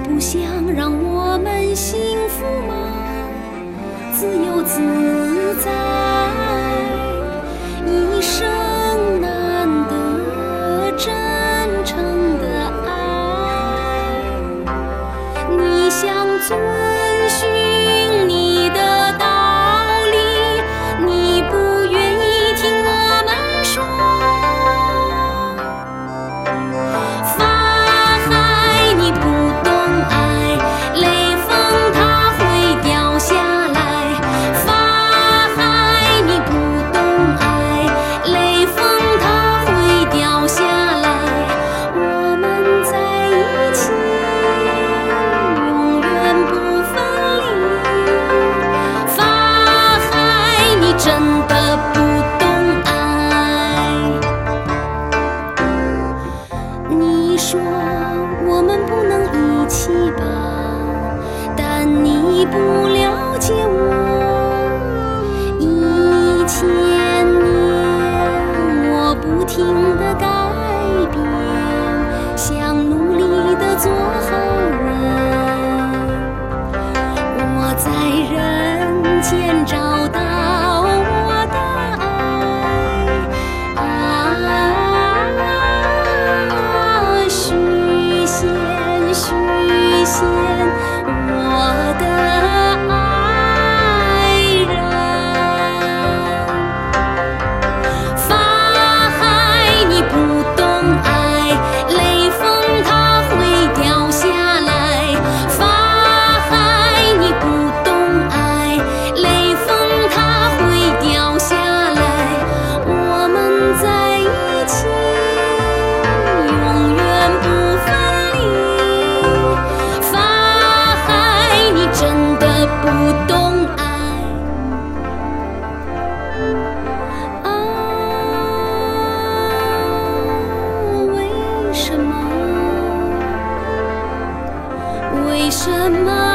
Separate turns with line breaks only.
不想让我们幸福吗？自由自在，一生难得真诚的爱。你想遵循你的道理，你不愿意听我们说。法海，你不懂爱，雷锋它会掉下来。法海，你不懂爱，雷锋它会掉下来。我们在一起，永远不分离。法海，你真的不懂爱。你说我们不能一起吧，但你不了解我。1000年，我不停地改变，想努力地做好人。我在人间找到我的爱，许仙许仙，我的爱人。法海，你不懂爱，雷锋它会掉下来。法海，你不懂爱，雷锋它会掉下来。我们在一起，永远不分离。法海，你真的不懂爱。为什么？为什么？